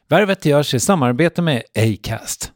Värvet görs i samarbete med Acast.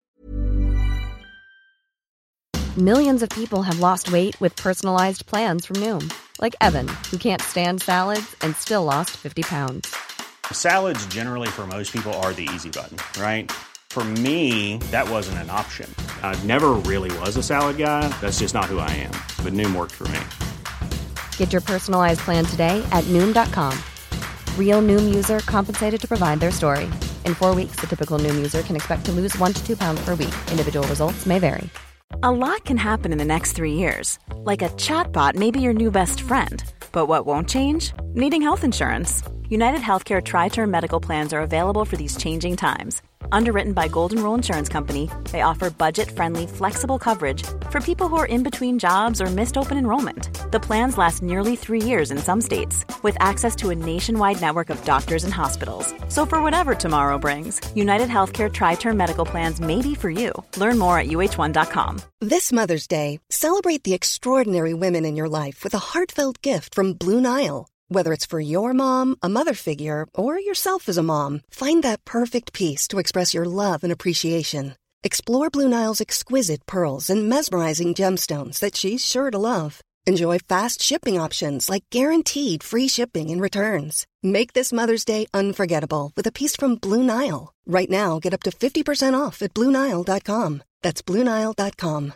Millions of people have lost weight with personalized plans from Noom. Like Evan, who can't stand salads and still lost 50 pounds. Salads generally for most people are the easy button, right? For me, that wasn't an option. I never really was a salad guy. That's just not who I am. But Noom worked for me. Get your personalized plan today at Noom.com. Real Noom user compensated to provide their story. In 4 weeks, the typical Noom user can expect to lose 1 to 2 pounds per week. Individual results may vary. A lot can happen in the next 3 years. Like a chatbot may be your new best friend. But what won't change? Needing health insurance. United Healthcare Tri-Term Medical Plans are available for these changing times. Underwritten by Golden Rule Insurance Company, they offer budget-friendly, flexible coverage for people who are in between jobs or missed open enrollment. The plans last nearly 3 years in some states, with access to a nationwide network of doctors and hospitals. So for whatever tomorrow brings, United Healthcare Tri-Term Medical Plans may be for you. Learn more at uh1.com. This Mother's Day, celebrate the extraordinary women in your life with a heartfelt gift from Blue Nile. Whether it's for your mom, a mother figure, or yourself as a mom, find that perfect piece to express your love and appreciation. Explore Blue Nile's exquisite pearls and mesmerizing gemstones that she's sure to love. Enjoy fast shipping options like guaranteed free shipping and returns. Make this Mother's Day unforgettable with a piece from Blue Nile. Right now, get up to 50% off at BlueNile.com. That's BlueNile.com.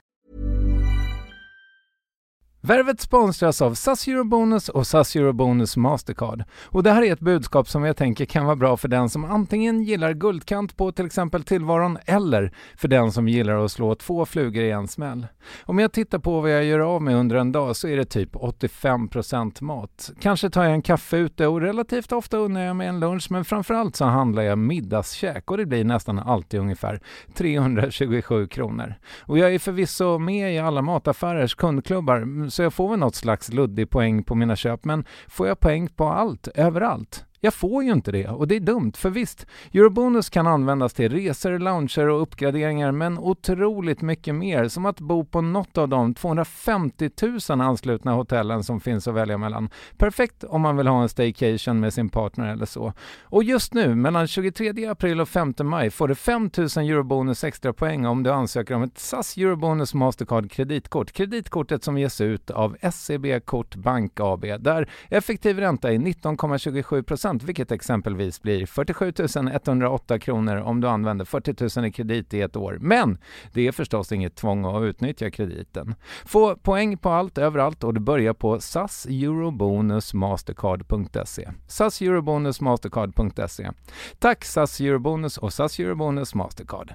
Värvet sponsras av SAS Eurobonus och SAS Eurobonus Mastercard. Och det här är ett budskap som jag tänker kan vara bra för den som antingen gillar guldkant på till exempel tillvaron eller för den som gillar att slå 2 flugor i en smäll. Om jag tittar på vad jag gör av med under en dag så är det typ 85% mat. Kanske tar jag en kaffe ute och relativt ofta unnar jag mig en lunch, men framförallt så handlar jag middagskäk och det blir nästan alltid ungefär 327 kronor. Och jag är förvisso med i alla mataffärers kundklubbar så jag får väl något slags luddig poäng på mina köp, men får jag poäng på allt, överallt? Jag får ju inte det och det är dumt, för visst, Eurobonus kan användas till resor, lounger och uppgraderingar, men otroligt mycket mer, som att bo på något av de 250 000 anslutna hotellen som finns att välja mellan. Perfekt om man vill ha en staycation med sin partner eller så. Och just nu, mellan 23 april och 5 maj, får du 5 000 Eurobonus extra poäng om du ansöker om ett SAS Eurobonus Mastercard kreditkort. Kreditkortet som ges ut av SEB Kort Bank AB, där effektiv ränta är 19,27%, vilket exempelvis blir 47 108 kronor om du använder 40 000 i kredit i ett år. Men det är förstås inget tvång att utnyttja krediten. Få poäng på allt, överallt, och du börjar på saseurobonusmastercard.se. saseurobonusmastercard.se. Tack SAS Eurobonus och SAS Eurobonus Mastercard.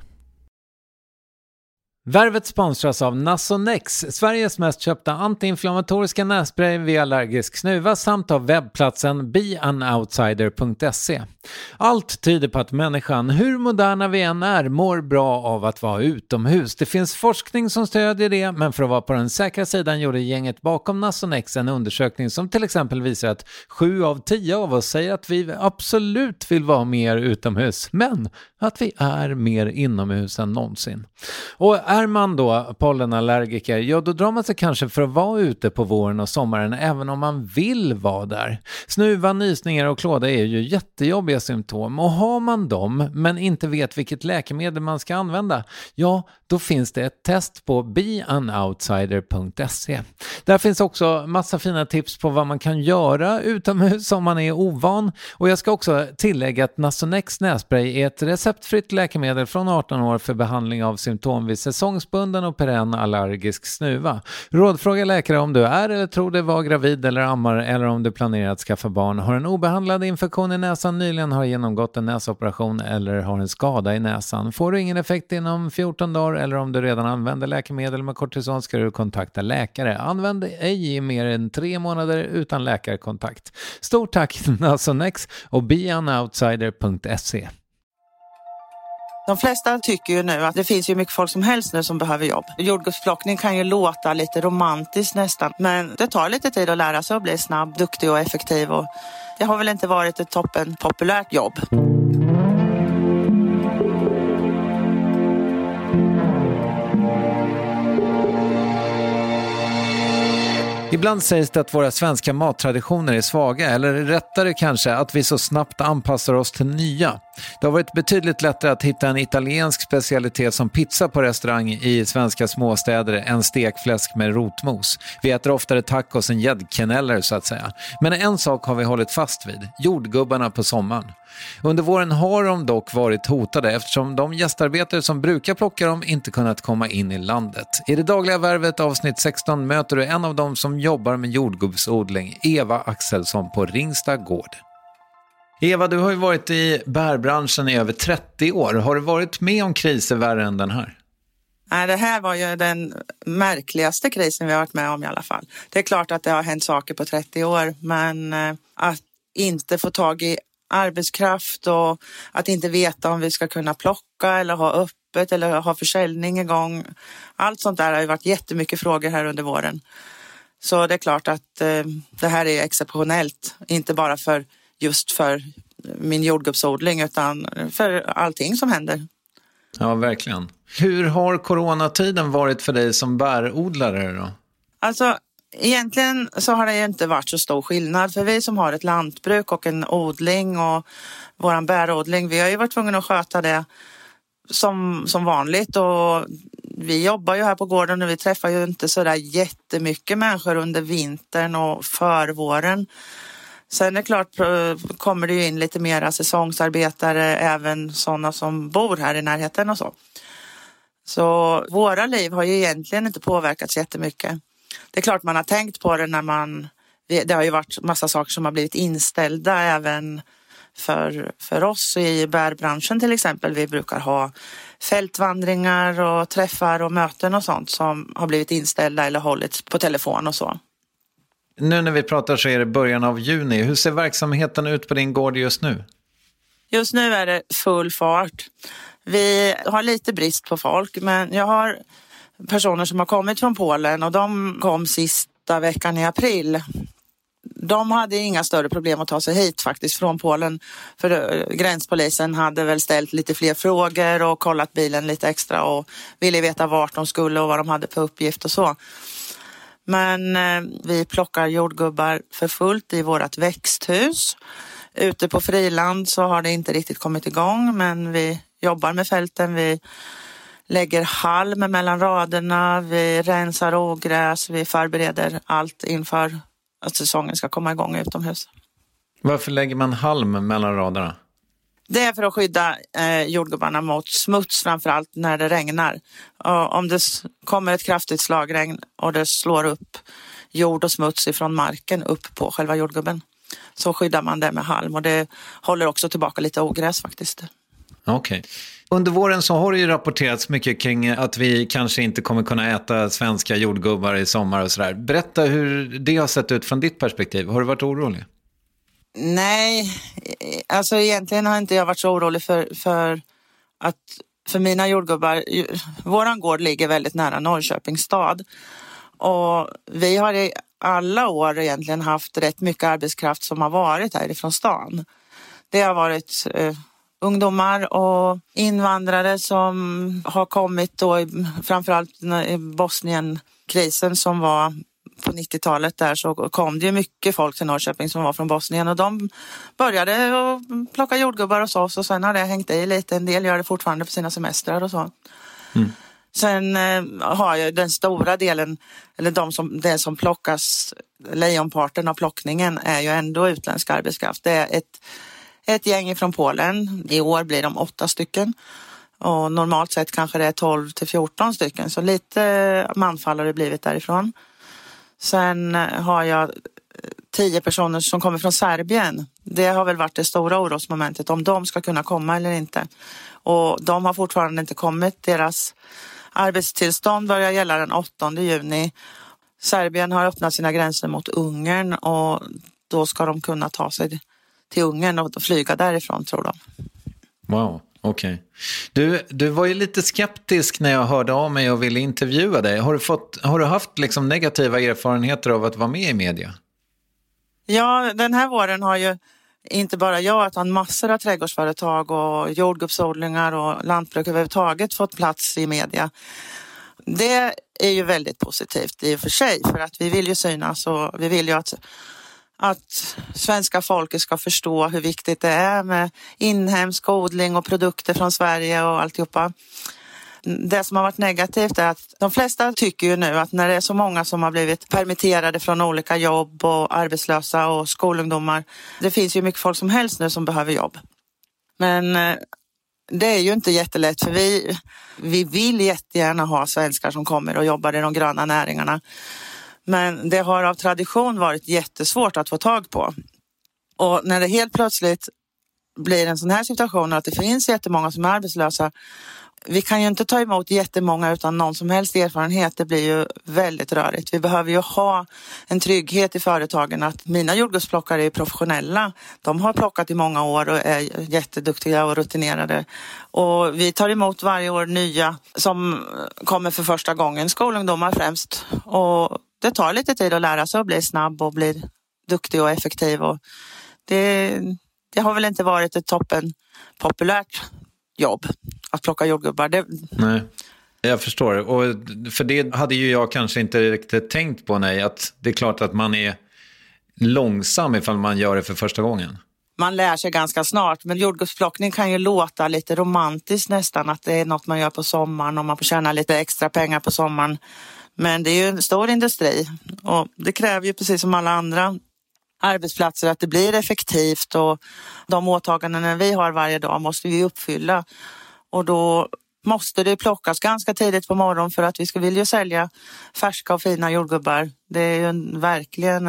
Värvet sponsras av Nasonex, Sveriges mest köpta antiinflammatoriska nässpray vid allergisk snuva, samt av webbplatsen beanoutsider.se. Allt tyder på att människan, hur moderna vi än är, mår bra av att vara utomhus. Det finns forskning som stödjer det, men för att vara på den säkra sidan gjorde gänget bakom Nasonex en undersökning som till exempel visar att 7 av 10 av oss säger att vi absolut vill vara mer utomhus, men att vi är mer inomhus än någonsin. Och är man då pollenallergiker, ja då drar man sig kanske för att vara ute på våren och sommaren även om man vill vara där. Snuva, nysningar och klåda är ju jättejobbiga symptom, och har man dem men inte vet vilket läkemedel man ska använda, ja då finns det ett test på beanoutsider.se. Där finns också massa fina tips på vad man kan göra utomhus om man är ovan, och jag ska också tillägga att Nasonex nässpray är ett receptfritt läkemedel från 18 år för behandling av symptom vid säsongsbunden och perenn allergisk snuva. Rådfråga läkare om du är eller tror dig vara gravid eller ammar, eller om du planerar att skaffa barn, har en obehandlad infektion i näsan, nyligen har genomgått en näsoperation eller har en skada i näsan. Får du ingen effekt inom 14 dagar eller om du redan använder läkemedel med kortison ska du kontakta läkare. Använd ej i mer än 3 månader utan läkarkontakt. Stort tack Nasonex och beanoutsider.se. De flesta tycker ju nu att det finns ju mycket folk som helst nu som behöver jobb. Jordgubbsplockning kan ju låta lite romantiskt nästan, men det tar lite tid att lära sig att bli snabb, duktig och effektiv, och det har väl inte varit ett toppen populärt jobb. I Ibland sägs det att våra svenska mattraditioner är svaga, eller rättare kanske att vi så snabbt anpassar oss till nya. Det har varit betydligt lättare att hitta en italiensk specialitet som pizza på restaurang i svenska småstäder än stekfläsk med rotmos. Vi äter oftare tacos än gäddkeneller så att säga. Men en sak har vi hållit fast vid, jordgubbarna på sommaren. Under våren har de dock varit hotade eftersom de gästarbetare som brukar plocka dem inte kunnat komma in i landet. I det dagliga värvet avsnitt 16 möter du en av dem som jobbar med jordgubbsodling, Eva Axelsson på Ringsta gård. Eva, du har ju varit i bärbranschen i över 30 år. Har du varit med om kriser värre än den här? Nej, det här var ju den märkligaste krisen vi har varit med om i alla fall. Det är klart att det har hänt saker på 30 år, men att inte få tag i arbetskraft och att inte veta om vi ska kunna plocka eller ha öppet eller ha försäljning igång. Allt sånt där har ju varit jättemycket frågor här under våren. Så det är klart att det här är exceptionellt. Inte bara för min jordgubbsodling utan för allting som händer. Ja, verkligen. Hur har coronatiden varit för dig som bärodlare då? Alltså, egentligen så har det ju inte varit så stor skillnad. För vi som har ett lantbruk och en odling och våran bärodling, vi har ju varit tvungna att sköta det som vanligt. Och vi jobbar ju här på gården och vi träffar ju inte så där jättemycket människor under vintern och förvåren. Sen är det klart, kommer det ju in lite mera säsongsarbetare, även sådana som bor här i närheten och så. Så våra liv har ju egentligen inte påverkats jättemycket. Det är klart man har tänkt på det det har ju varit massa saker som har blivit inställda även för oss i bärbranschen till exempel. Vi brukar ha fältvandringar och träffar och möten och sånt som har blivit inställda eller hållits på telefon och så. Nu när vi pratar så är det början av juni. Hur ser verksamheten ut på din gård just nu? Just nu är det full fart. Vi har lite brist på folk, men jag har personer som har kommit från Polen och de kom sista veckan i april. De hade inga större problem att ta sig hit faktiskt från Polen, för gränspolisen hade väl ställt lite fler frågor och kollat bilen lite extra och ville veta vart de skulle och vad de hade på uppgift och så. Men vi plockar jordgubbar för fullt i vårat växthus. Ute på friland så har det inte riktigt kommit igång, men vi jobbar med fälten. Vi lägger halm mellan raderna, vi rensar ogräs, vi förbereder allt inför att säsongen ska komma igång utomhus. Varför lägger man halm mellan raderna? Det är för att skydda jordgubbarna mot smuts, framförallt när det regnar. Och om det kommer ett kraftigt slagregn och det slår upp jord och smuts ifrån marken upp på själva jordgubben, så skyddar man det med halm, och det håller också tillbaka lite ogräs faktiskt. Okej. Under våren så har det ju rapporterats mycket kring att vi kanske inte kommer kunna äta svenska jordgubbar i sommar och sådär. Berätta hur det har sett ut från ditt perspektiv. Har du varit orolig? Nej, alltså egentligen har inte jag varit så orolig för mina jordgubbar. Våran gård ligger väldigt nära Norrköpings stad och vi har i alla år egentligen haft rätt mycket arbetskraft som har varit härifrån stan. Det har varit ungdomar och invandrare som har kommit då, framförallt i Bosnienkrisen som var på 90-talet där, så kom det ju mycket folk till Norrköping som var från Bosnien och de började att plocka jordgubbar hos oss och sen har det hängt i lite. En del gör det fortfarande på sina semestrar och så. Mm. Sen har jag den stora delen, eller det som plockas, lejonparten av plockningen är ju ändå utländsk arbetskraft. Det är ett gäng från Polen. I år blir de 8 stycken. Och normalt sett kanske det är 12 till 14 stycken. Så lite manfall har det blivit därifrån. Sen har jag 10 personer som kommer från Serbien. Det har väl varit det stora orosmomentet, om de ska kunna komma eller inte. Och de har fortfarande inte kommit. Deras arbetstillstånd börjar gälla den 8 juni. Serbien har öppnat sina gränser mot Ungern och då ska de kunna ta sig till Ungern och flyga därifrån, tror de. Wow, okej. Du var ju lite skeptisk när jag hörde av mig och ville intervjua dig. Har du haft liksom negativa erfarenheter av att vara med i media? Ja, den här våren har ju inte bara jag utan massor av trädgårdsföretag och jordgubbsodlingar och lantbruk överhuvudtaget fått plats i media. Det är ju väldigt positivt i och för sig, för att vi vill ju synas och vi vill ju att svenska folket ska förstå hur viktigt det är med inhemsk odling och produkter från Sverige och alltihopa. Det som har varit negativt är att de flesta tycker ju nu att när det är så många som har blivit permitterade från olika jobb och arbetslösa och skolungdomar, det finns ju mycket folk som helst nu som behöver jobb. Men det är ju inte jättelätt, för vi vill jättegärna ha svenskar som kommer och jobbar i de gröna näringarna. Men det har av tradition varit jättesvårt att få tag på. Och när det helt plötsligt blir en sån här situation att det finns jättemånga som är arbetslösa, vi kan ju inte ta emot jättemånga utan någon som helst erfarenhet. Det blir ju väldigt rörigt. Vi behöver ju ha en trygghet i företagen att mina jordgubbsplockare är professionella. De har plockat i många år och är jätteduktiga och rutinerade. Och vi tar emot varje år nya som kommer för första gången, skolungdomar främst. Och det tar lite tid att lära sig och bli snabb och bli duktig och effektiv. Och det har väl inte varit ett toppen populärt jobb att plocka jordgubbar. Nej, jag förstår. Och för det hade ju jag kanske inte riktigt tänkt på, att det är klart att man är långsam ifall man gör det för första gången. Man lär sig ganska snart, men jordgubbsplockning kan ju låta lite romantiskt nästan, att det är något man gör på sommaren och man får tjäna lite extra pengar på sommaren. Men det är ju en stor industri och det kräver ju precis som alla andra arbetsplatser att det blir effektivt, och de åtaganden vi har varje dag måste vi uppfylla, och då måste det plockas ganska tidigt på morgonen för att vi vill ju sälja färska och fina jordgubbar. Det är ju verkligen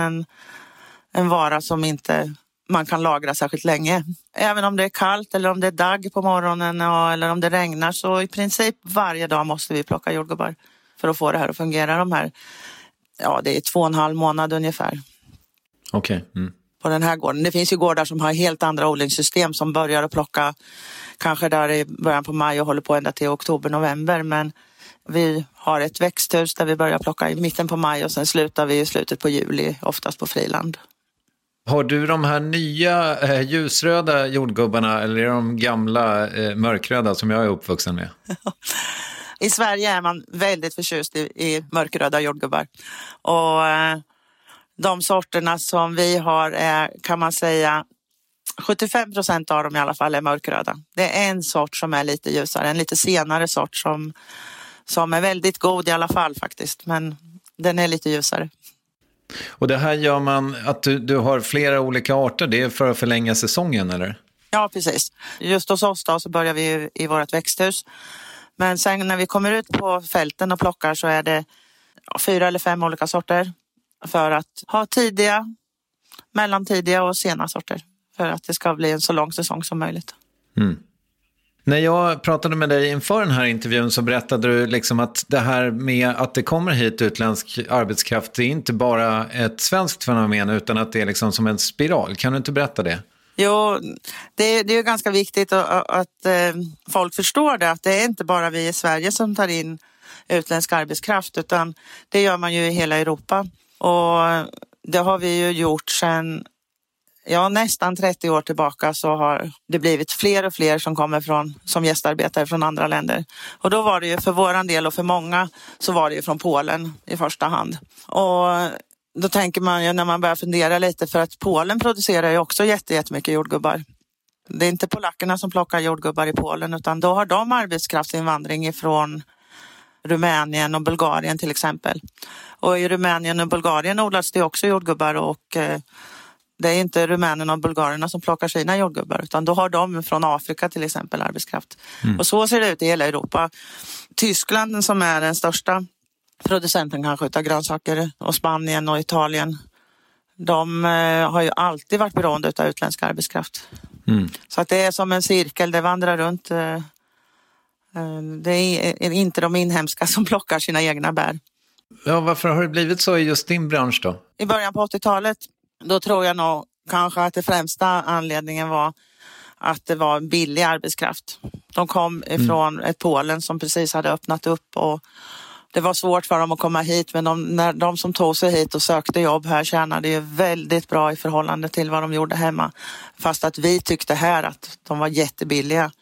en vara som inte man kan lagra särskilt länge. Även om det är kallt eller om det är dagg på morgonen eller om det regnar, så i princip varje dag måste vi plocka jordgubbar för att få det här att fungera. Det är 2,5 månader ungefär. Okej. Mm. På den här gården. Det finns ju gårdar som har helt andra odlingssystem som börjar att plocka kanske där i början på maj och håller på ända till oktober, november. Men vi har ett växthus där vi börjar plocka i mitten på maj och sen slutar vi i slutet på juli, oftast på friland. Har du de här nya ljusröda jordgubbarna eller är de gamla mörkröda som jag är uppvuxen med? I Sverige är man väldigt förtjust i mörkröda jordgubbar. Och de sorterna som vi har är, kan man säga, 75% av dem i alla fall är mörkröda. Det är en sort som är lite ljusare, en lite senare sort som är väldigt god i alla fall faktiskt. Men den är lite ljusare. Och det här gör man att du har flera olika arter, det är för att förlänga säsongen eller? Ja, precis. Just hos oss då så börjar vi i vårt växthus. Men sen när vi kommer ut på fälten och plockar så är det 4 eller 5 olika sorter. För att ha tidiga, mellantidiga och sena sorter. För att det ska bli en så lång säsong som möjligt. Mm. När jag pratade med dig inför den här intervjun så berättade du liksom att det här med att det kommer hit utländsk arbetskraft, det är inte bara ett svenskt fenomen utan att det är liksom som en spiral. Kan du inte berätta det? Jo, det är ju ganska viktigt att folk förstår det. Att det är inte bara vi i Sverige som tar in utländsk arbetskraft, utan det gör man ju i hela Europa. Och det har vi ju gjort sedan nästan 30 år tillbaka, så har det blivit fler och fler som kommer som gästarbetare från andra länder. Och då var det ju för våran del och för många så var det ju från Polen i första hand. Och då tänker man ju när man börjar fundera lite, för att Polen producerar ju också jättemycket jordgubbar. Det är inte polackerna som plockar jordgubbar i Polen, utan då har de arbetskraftsinvandring ifrån Rumänien och Bulgarien till exempel. Och i Rumänien och Bulgarien odlas det också jordgubbar, och det är inte rumänerna och bulgarerna som plockar sina jordgubbar, utan då har de från Afrika till exempel arbetskraft. Mm. Och så ser det ut i hela Europa. Tyskland som är den största producenten kanske utav grönsaker, och Spanien och Italien, de har ju alltid varit beroende utav utländsk arbetskraft. Mm. Så att det är som en cirkel, det vandrar runt. Det är inte de inhemska som plockar sina egna bär. Ja, varför har det blivit så i just din bransch då? I början på 80-talet, då tror jag nog kanske att det främsta anledningen var att det var billig arbetskraft. De kom ifrån ett Polen som precis hade öppnat upp, och det var svårt för dem att komma hit, men när de som tog sig hit och sökte jobb här tjänade ju väldigt bra i förhållande till vad de gjorde hemma. Fast att vi tyckte här att de var jättebilliga.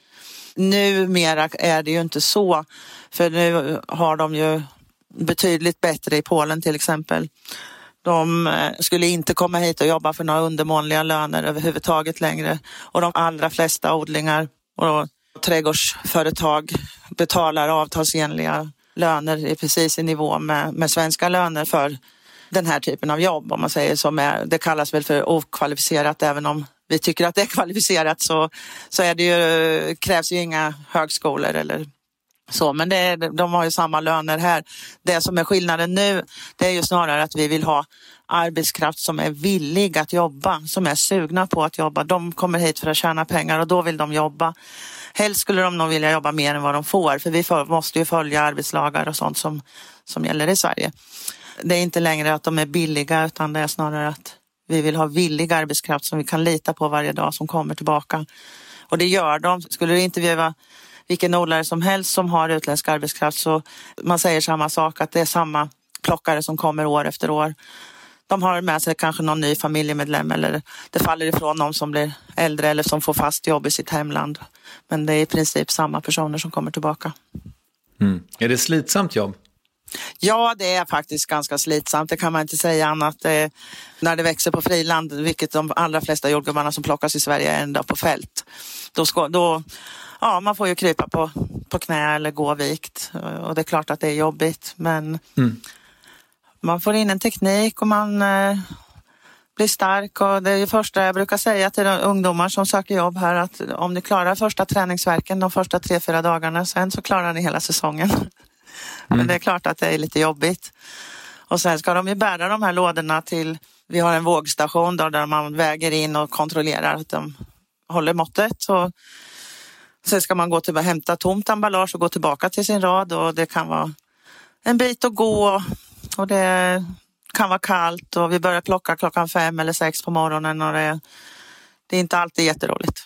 Numera är det ju inte så, för nu har de ju betydligt bättre i Polen till exempel. De skulle inte komma hit och jobba för några undermånliga löner överhuvudtaget längre. Och de allra flesta odlingar och trädgårdsföretag betalar avtalsenliga löner i precis i nivå med svenska löner för den här typen av jobb. Om man säger det kallas väl för okvalificerat, även om vi tycker att det är kvalificerat så är det ju, krävs ju inga högskolor eller så, men de har ju samma löner här. Det som är skillnaden nu, det är ju snarare att vi vill ha arbetskraft som är villig att jobba, som är sugna på att jobba. De kommer hit för att tjäna pengar och då vill de jobba. Helst skulle de nog vilja jobba mer än vad de får, för vi måste ju följa arbetslagar och sånt som gäller i Sverige. Det är inte längre att de är billiga, utan det är snarare att vi vill ha villig arbetskraft som vi kan lita på varje dag, som kommer tillbaka. Och det gör de. Skulle du intervjua vilken odlare som helst som har utländsk arbetskraft, så man säger samma sak, att det är samma plockare som kommer år efter år. De har med sig kanske någon ny familjemedlem, eller det faller ifrån någon som blir äldre eller som får fast jobb i sitt hemland. Men det är i princip samma personer som kommer tillbaka. Mm. Är det slitsamt jobb? Ja, det är faktiskt ganska slitsamt. Det kan man inte säga annat. När det växer på friland, vilket de allra flesta jordgubbarna som plockas i Sverige är ändå på fält. Då man får ju krypa på knä eller gå vikt. Och det är klart att det är jobbigt. Men man får in en teknik och man blir stark. Och det är det första jag brukar säga till de ungdomar som söker jobb här, att om ni klarar första träningsverken de första 3-4 dagarna, sen så klarar ni hela säsongen. Men det är klart att det är lite jobbigt. Och sen ska de ju bära de här lådorna till, vi har en vågstation där man väger in och kontrollerar att de håller måttet. Och sen ska man gå till att hämta tomt emballage och gå tillbaka till sin rad, och det kan vara en bit att gå och det kan vara kallt och vi börjar plocka 5 eller 6 på morgonen och det är inte alltid jätteroligt.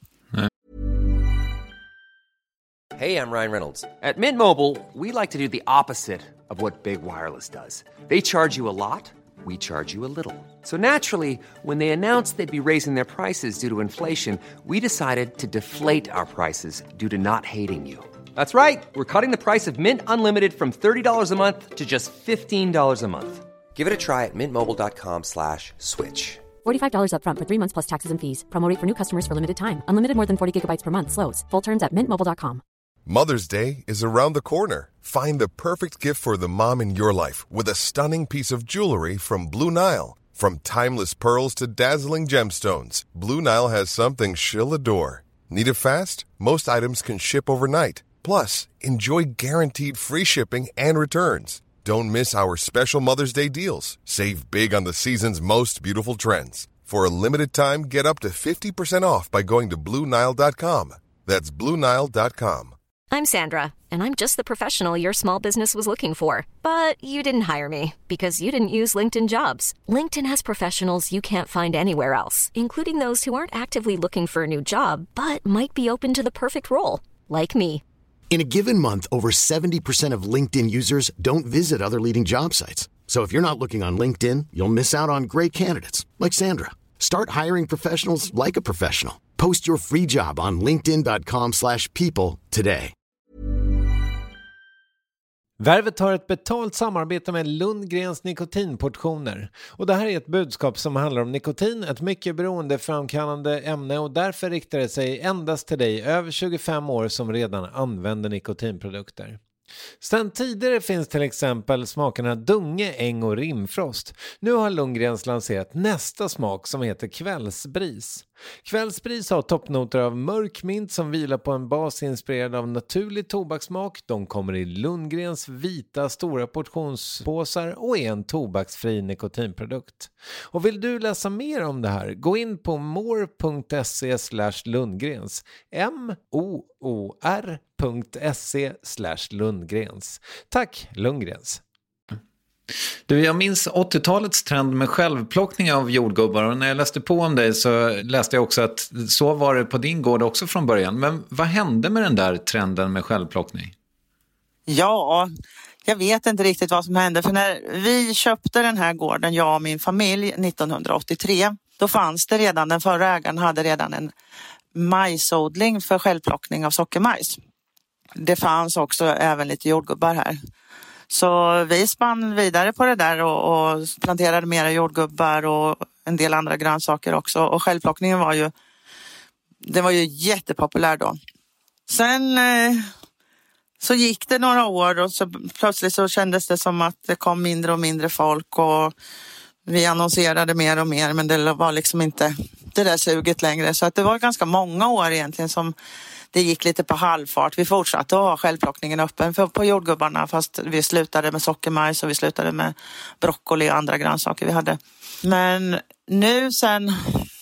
Hey, I'm Ryan Reynolds. At Mint Mobile, we like to do the opposite of what Big Wireless does. They charge you a lot, we charge you a little. So naturally, when they announced they'd be raising their prices due to inflation, we decided to deflate our prices due to not hating you. That's right. We're cutting the price of Mint Unlimited from $30 a month to just $15 a month. Give it a try at mintmobile.com/switch. $45 up front for 3 months plus taxes and fees. Promo rate for new customers for limited time. Unlimited more than 40 gigabytes per month slows. Full terms at mintmobile.com. Mother's Day is around the corner. Find the perfect gift for the mom in your life with a stunning piece of jewelry from Blue Nile. From timeless pearls to dazzling gemstones, Blue Nile has something she'll adore. Need it fast? Most items can ship overnight. Plus, enjoy guaranteed free shipping and returns. Don't miss our special Mother's Day deals. Save big on the season's most beautiful trends. For a limited time, get up to 50% off by going to BlueNile.com. That's BlueNile.com. I'm Sandra, and I'm just the professional your small business was looking for. But you didn't hire me because you didn't use LinkedIn Jobs. LinkedIn has professionals you can't find anywhere else, including those who aren't actively looking for a new job, but might be open to the perfect role, like me. In a given month, over 70% of LinkedIn users don't visit other leading job sites. So if you're not looking on LinkedIn, you'll miss out on great candidates like Sandra. Start hiring professionals like a professional. Post your free job on linkedin.com/people today. Värvet har ett betalt samarbete med Lundgrens nikotinportioner. Och det här är ett budskap som handlar om nikotin, ett mycket beroendeframkallande ämne, och därför riktar det sig endast till dig över 25 år som redan använder nikotinprodukter. Sedan tidigare finns till exempel smakerna Dunge, Äng och Rimfrost. Nu har Lundgrens lanserat nästa smak som heter Kvällsbris. Kvällsbris har toppnoter av mörk mint som vilar på en bas inspirerad av naturlig tobakssmak. De kommer i Lundgrens vita stora portionspåsar och är en tobaksfri nikotinprodukt. Och vill du läsa mer om det här, gå in på more.se/Lundgrens. moor.se/Lundgrens. Tack Lundgrens. Du, jag minns 80-talets trend med självplockning av jordgubbar, och när jag läste på om dig så läste jag också att så var det på din gård också från början. Men vad hände med den där trenden med självplockning? Ja, jag vet inte riktigt vad som hände, för när vi köpte den här gården, jag och min familj, 1983, då fanns det redan, den förra ägaren hade redan en majsodling för självplockning av sockermajs. Det fanns också även lite jordgubbar här. Så vi spann vidare på det där och planterade mera jordgubbar och en del andra grönsaker också. Och självplockningen var ju jättepopulär då. Sen så gick det några år och så plötsligt så kändes det som att det kom mindre och mindre folk och vi annonserade mer och mer, men det var liksom inte det där suget längre. Så att det var ganska många år egentligen som det gick lite på halvfart. Vi fortsatte att ha självplockningen öppen på jordgubbarna, fast vi slutade med sockermajs och vi slutade med broccoli och andra grönsaker vi hade. Men nu sen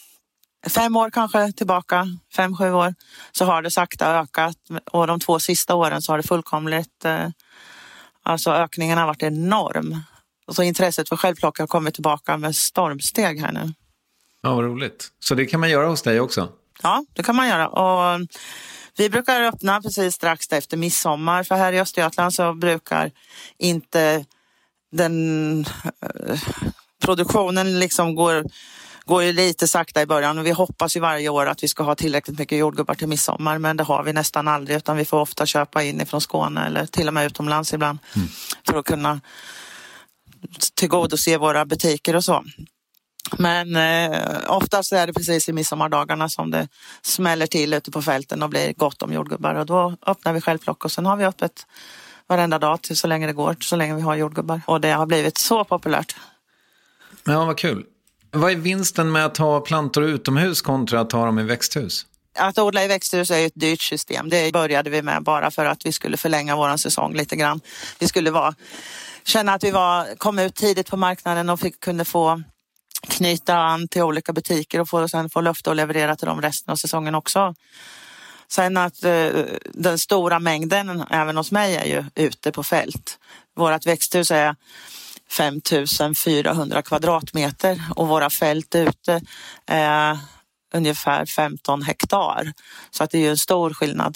5 år kanske tillbaka, 5-7 år, så har det sakta ökat. Och de 2 sista åren så har det fullkomligt, alltså ökningen har varit enorm. Och så intresset för självplockare har kommit tillbaka med stormsteg här nu. Ja, vad roligt. Så det kan man göra hos dig också? Ja, det kan man göra. Och vi brukar öppna precis strax efter midsommar. För här i Östergötland så brukar inte den produktionen liksom går ju lite sakta i början. Och vi hoppas ju varje år att vi ska ha tillräckligt mycket jordgubbar till midsommar. Men det har vi nästan aldrig, utan vi får ofta köpa in ifrån Skåne eller till och med utomlands ibland. För att kunna tillgodose våra butiker och så. Men oftast är det precis i midsommardagarna som det smäller till ute på fälten och blir gott om jordgubbar. Och då öppnar vi självplock och sen har vi öppet varenda dag till så länge det går, så länge vi har jordgubbar. Och det har blivit så populärt. Ja, vad kul. Vad är vinsten med att ha plantor utomhus kontra att ha dem i växthus? Att odla i växthus är ett dyrt system. Det började vi med bara för att vi skulle förlänga våran säsong lite grann. Vi skulle känna att vi kom ut tidigt på marknaden och kunde få knyta an till olika butiker och sen få löfte att leverera till dem resten av säsongen också. Sen att den stora mängden även hos mig är ju ute på fält. Vårat växthus är 5400 kvadratmeter och våra fält ute är ungefär 15 hektar. Så att det är ju en stor skillnad.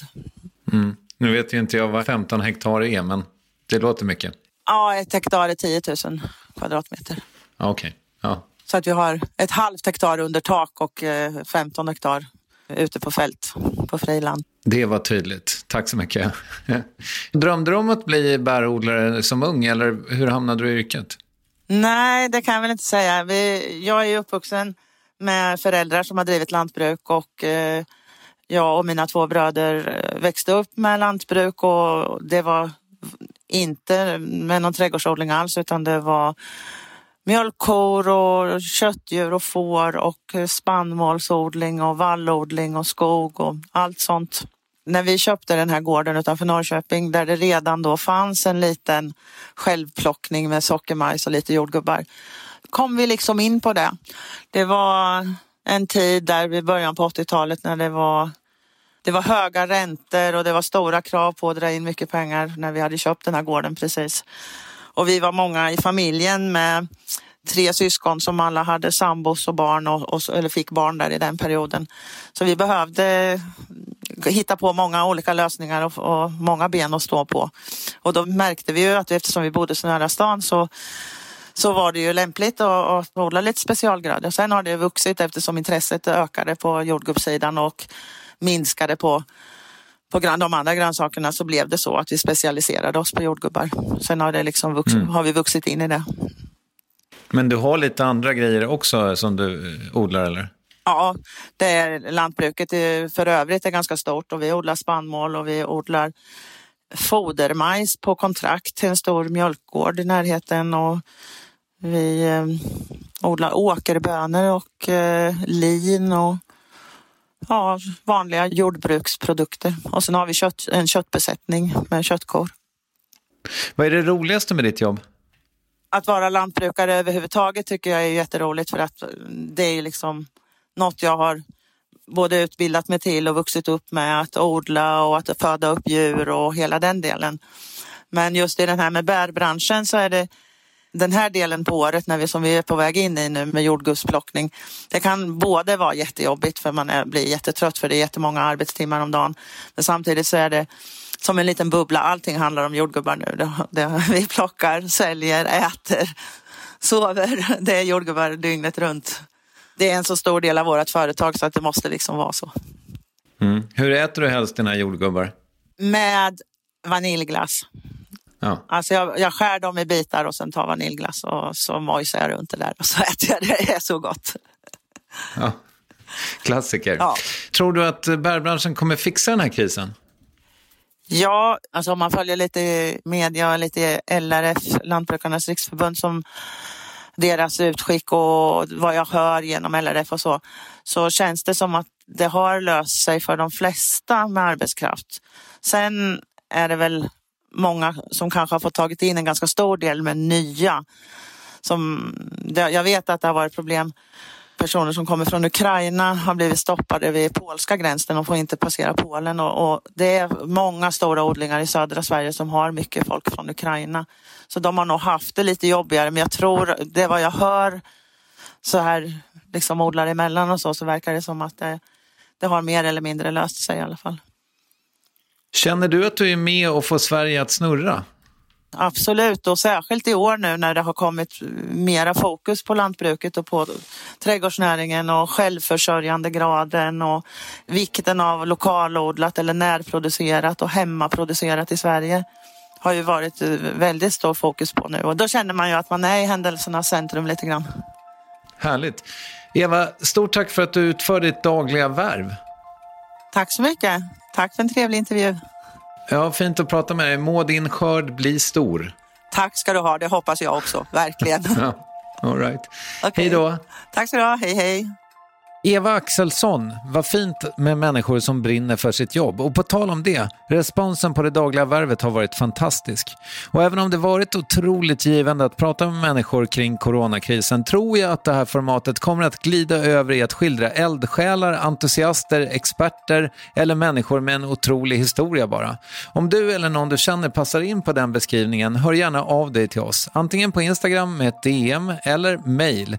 Nu vet ju inte jag vad 15 hektar är, men det låter mycket. Ja, 1 hektar är 10 000 kvadratmeter. Okej, ja. Så att vi har 1,5 hektar under tak och 15 hektar ute på fält, på friland. Det var tydligt. Tack så mycket. Drömde du om att bli bärodlare som ung, eller hur hamnade du i yrket? Nej, det kan jag väl inte säga. Jag är uppvuxen med föräldrar som har drivit lantbruk och jag och mina 2 bröder växte upp med lantbruk och det var inte med någon trädgårdsodling alls, utan det var mjölkkor och köttdjur och får och spannmålsodling och vallodling och skog och allt sånt. När vi köpte den här gården utanför Norrköping, där det redan då fanns en liten självplockning med sockermajs och lite jordgubbar, kom vi liksom in på det. Det var en tid där vid början på 80-talet när det var höga räntor och det var stora krav på att dra in mycket pengar när vi hade köpt den här gården precis. Och vi var många i familjen med 3 syskon som alla hade sambos och barn eller fick barn där i den perioden. Så vi behövde hitta på många olika lösningar och många ben att stå på. Och då märkte vi ju att eftersom vi bodde så nära stan så var det ju lämpligt att odla lite specialgrödor. Sen har det vuxit eftersom intresset ökade på jordgubbssidan och minskade på de andra grönsakerna, så blev det så att vi specialiserade oss på jordgubbar. Sen har det liksom har vi vuxit in i det. Men du har lite andra grejer också som du odlar, eller? Ja, lantbruket för övrigt är ganska stort och vi odlar spannmål och vi odlar fodermajs på kontrakt till en stor mjölkgård i närheten och vi odlar åkerbönor och lin och vanliga jordbruksprodukter. Och sen har vi en köttbesättning med köttkor. Vad är det roligaste med ditt jobb? Att vara lantbrukare överhuvudtaget tycker jag är jätteroligt, för att det är liksom något jag har både utbildat mig till och vuxit upp med, att odla och att föda upp djur och hela den delen. Men just i den här med bärbranschen så är det den här delen på året som vi är på väg in i nu med jordgubbsplockning. Det kan både vara jättejobbigt för man blir jättetrött för det är jättemånga arbetstimmar om dagen. Men samtidigt så är det som en liten bubbla. Allting handlar om jordgubbar nu. Vi plockar, säljer, äter, sover. Det är jordgubbar dygnet runt. Det är en så stor del av vårt företag så att det måste liksom vara så. Hur äter du helst dina jordgubbar? Med vaniljglass. Ja. Alltså jag skär dem i bitar och sen tar vaniljglass och så mojsar jag runt det där och så äter jag det. Det är så gott. Ja. Klassiker. Ja. Tror du att bärbranschen kommer fixa den här krisen? Ja, alltså om man följer lite media, lite LRF, Lantbrukarnas riksförbund, som deras utskick och vad jag hör genom LRF och så känns det som att det har löst sig för de flesta med arbetskraft. Sen är det väl många som kanske har fått tagit in en ganska stor del med nya. Jag vet att det har varit problem. Personer som kommer från Ukraina har blivit stoppade vid polska gränsen och får inte passera Polen. Och det är många stora odlingar i södra Sverige som har mycket folk från Ukraina. Så de har nog haft det lite jobbigare. Men jag tror, det är vad jag hör så här liksom odlare emellan och så verkar det som att det har mer eller mindre löst sig i alla fall. Känner du att du är med och får Sverige att snurra? Absolut, och särskilt i år nu när det har kommit mera fokus på lantbruket och på trädgårdsnäringen och självförsörjandegraden och vikten av lokalodlat eller närproducerat och hemmaproducerat i Sverige har ju varit väldigt stor fokus på nu. Och då känner man ju att man är i händelsernas centrum lite grann. Härligt. Eva, stort tack för att du utför ditt dagliga värv. Tack så mycket. Tack för en trevlig intervju. Ja, fint att prata med dig. Må din skörd bli stor. Tack ska du ha, det hoppas jag också, verkligen. Ja, all right. Okay. Hej då. Tack ska du ha, hej hej. Eva Axelsson, vad fint med människor som brinner för sitt jobb. Och på tal om det, responsen på det dagliga värvet har varit fantastisk. Och även om det varit otroligt givande att prata med människor kring coronakrisen tror jag att det här formatet kommer att glida över i att skildra eldsjälar, entusiaster, experter eller människor med en otrolig historia bara. Om du eller någon du känner passar in på den beskrivningen, hör gärna av dig till oss. Antingen på Instagram med ett DM eller mejl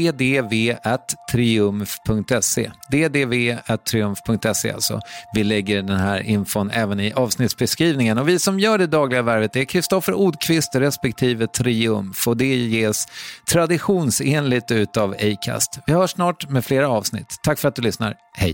ddv@triumf.se ddv@triumf.se alltså. Vi lägger den här infon även i avsnittsbeskrivningen. Och vi som gör det dagliga värvet är Kristoffer Odqvist respektive Triumf. Och det ges traditionsenligt utav Acast. Vi hörs snart med flera avsnitt. Tack för att du lyssnar. Hej!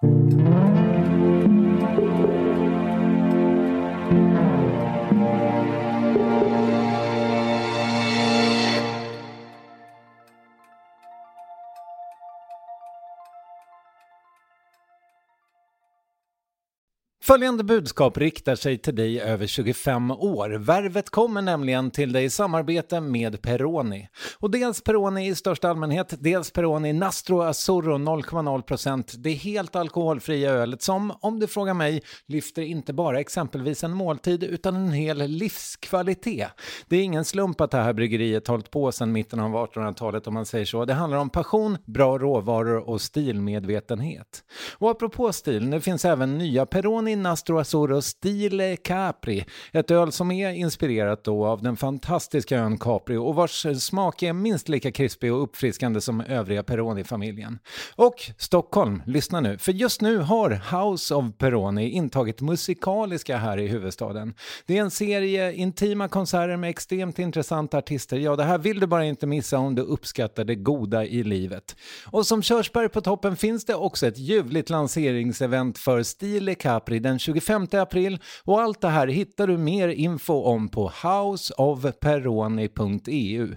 Följande budskap riktar sig till dig över 25 år. Värvet kommer nämligen till dig i samarbete med Peroni. Och dels Peroni i största allmänhet, dels Peroni Nastro Azzurro 0,0%. Det är helt alkoholfria ölet som, om du frågar mig, lyfter inte bara exempelvis en måltid utan en hel livskvalitet. Det är ingen slump att det här bryggeriet hållit på sedan mitten av 1800-talet om man säger så. Det handlar om passion, bra råvaror och stilmedvetenhet. Och apropå stil, det finns även nya Peroni Nastro Azzurro Stile Capri. Ett öl som är inspirerat då av den fantastiska ön Capri och vars smak är minst lika krispig och uppfriskande som övriga Peroni-familjen. Och Stockholm, lyssna nu. För just nu har House of Peroni intagit musikaliska här i huvudstaden. Det är en serie intima konserter med extremt intressanta artister. Ja, det här vill du bara inte missa om du uppskattar det goda i livet. Och som körsbär på toppen finns det också ett ljuvligt lanseringsevent för Stile Capri den 25 april och allt det här hittar du mer info om på houseofperoni.eu.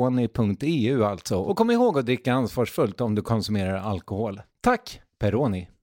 Houseofperoni.eu alltså. Och kom ihåg att dricka ansvarsfullt om du konsumerar alkohol. Tack, Peroni!